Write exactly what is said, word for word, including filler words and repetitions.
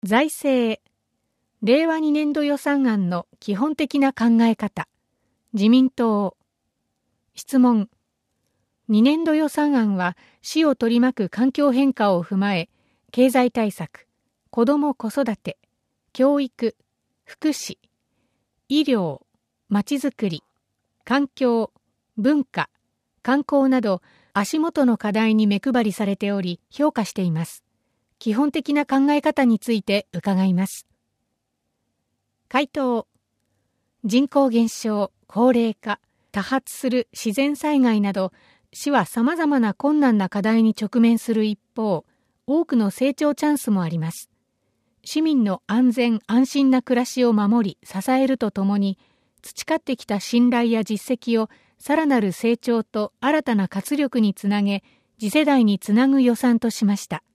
財政、れいわにねんど予算案の基本的な考え方、自民党。質問。にねんど予算案は市を取り巻く環境変化を踏まえ、経済対策、子ども子育て、教育、福祉、医療、まちづくり、環境、文化、観光など足元の課題に目配りされており評価しています。基本的な考え方について伺います。回答。人口減少、高齢化、多発する自然災害など、市は様々な困難な課題に直面する一方、多くの成長チャンスもあります。市民の安全安心な暮らしを守り支えるとともに、培ってきた信頼や実績をさらなる成長と新たな活力につなげ、次世代につなぐ予算としました。